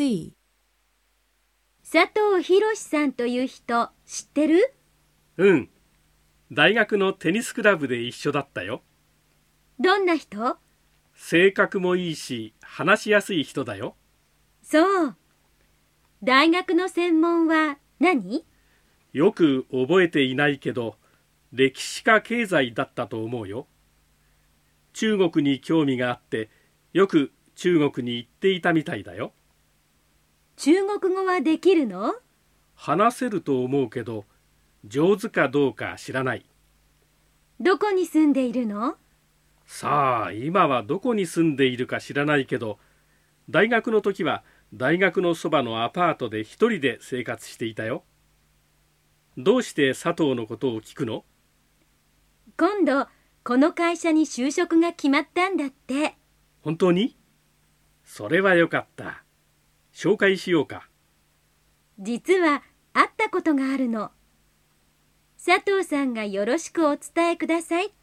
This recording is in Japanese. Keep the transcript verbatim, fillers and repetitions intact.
C. 佐藤博さんという人知ってる？ うん。大学のテニスクラブで一緒だったよ。 どんな人？ 性格もいいし、話しやすい人だよ。 そう。大学の専門は何？ よく覚えていないけど、歴史か経済だったと思うよ。中国に興味があって、よく中国に行っていたみたいだよ。 中国語はできるの？ 話せると思うけど、上手かどうか知らない。 どこに住んでいるの？ さあ、今はどこに住んでいるか知らないけど、大学の時は大学のそばのアパートで一人で生活していたよ。どうして佐藤のことを聞くの？ 今度この会社に就職が決まったんだって。 本当に？それはよかった。紹介しようか。 実は会ったことがあるの。佐藤さんがよろしくお伝えくださいって